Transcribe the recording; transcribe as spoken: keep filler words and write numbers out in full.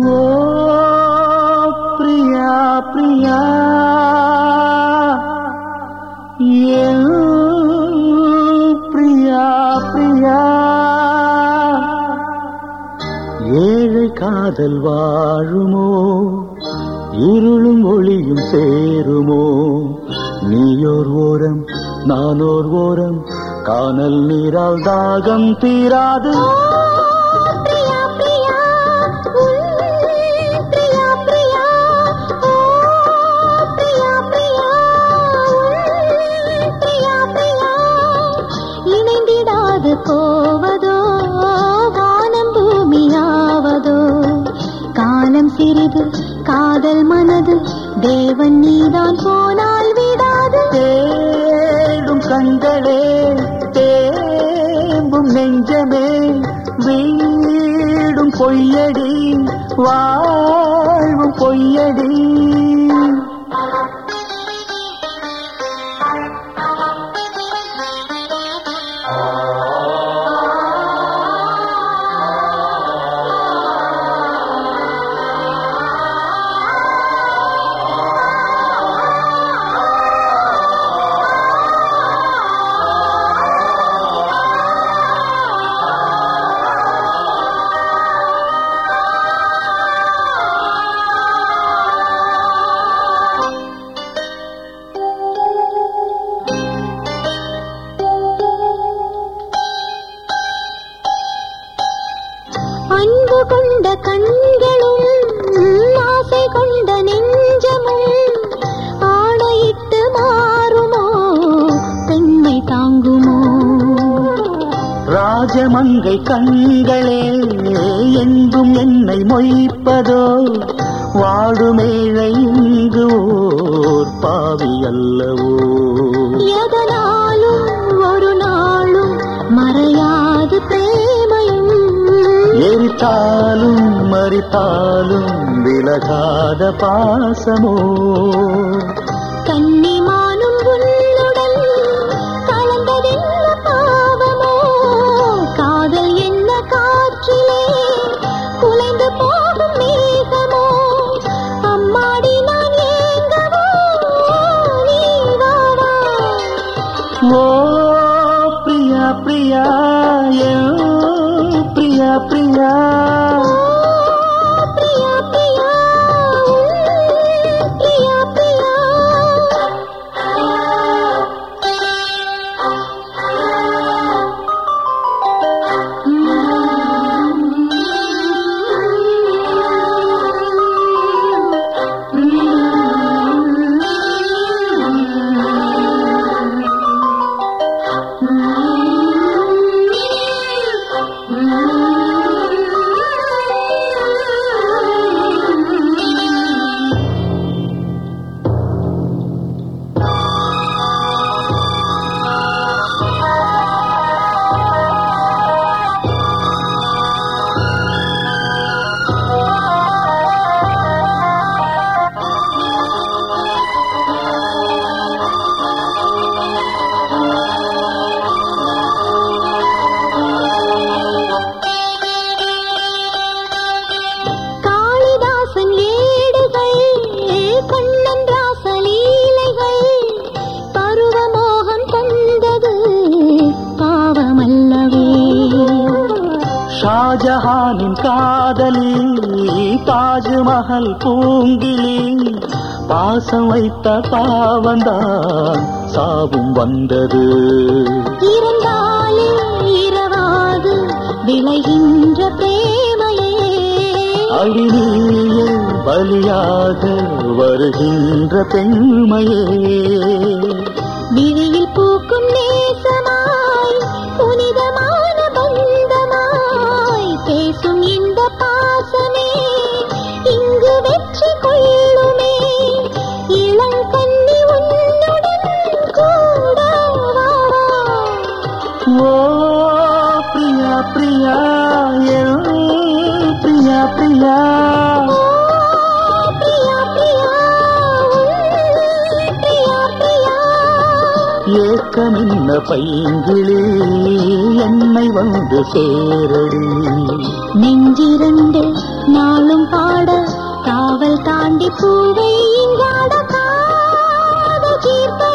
ஓ பிரியா பிரியா என் பிரியா பிரியா ஏழை காதல் வாழுமோ இருளும் ஒளியும் சேருமோ நீயோர் ஓரம் நானோர் ஓரம் கானல் நீரால் தாகம் தீராது போவதோ வானம் பூமியாவதோ காலம் சிறிது காதல் மனது தேவன் நீதான் போனால் விடாது தேடும் கண்களே தேம்பும் நெஞ்சமே வீடும் பொய்யடி வாழ்வும் பொய்யடி அன்பு கொண்ட கண்களும் ஆசை கொண்ட நெஞ்சமும் ஆணையிட்டு மாறுமோ பெண்மை தாங்குமோ ராஜமங்கை கண்களே எங்கும் என்னை மொய்ப்பதோ வாடுமேழை இங்கு ஓர் பாவி அல்லவோ எதனாலும் ஒரு நாளும் மறையாது பிரேமையும் எரித்தாலும் மறித்தாலும் விலகாத பாசமோ கன்னிமானும் உன்னுடன் கலந்ததென்ன பாவமோ காதல் என்ன காற்றிலே குலைந்து போகும் மேகமோ அம்மாடி நான் ஏங்கவோ நீ வா வா ஓ பிரியா பிரியா என் பிரியா பிரியா பிரியா பிரியா பிரியா பிரியா ஷாஜஹானின் காதலி தாஜ்மஹல் பூங்கிலி பாசம் வைத்த பாவந்தான் சாவும் வந்தது இருந்தாலே இரவாது விளைகின்ற பிரேமையே அடிநீயே பலியாக வருகின்ற பெண்மையே விழியில் பூக்கும் நேசமாய் புனிதமான பந்தமாய் பேசும் இந்த பாசமே இங்கு வெற்றி கொள்ளுமே இளங்கண்ணி உன்னுடன் கூட வா ஓ பிரியா பிரியா என் பிரியா பிரியா ஏக்கமின்ன பைங்கிளி என்னை வந்து சேரடி. நெஞ்சிரண்டு நாளும் பாட காவல் தாண்டி பூவை இங்காட காத தீர்த்த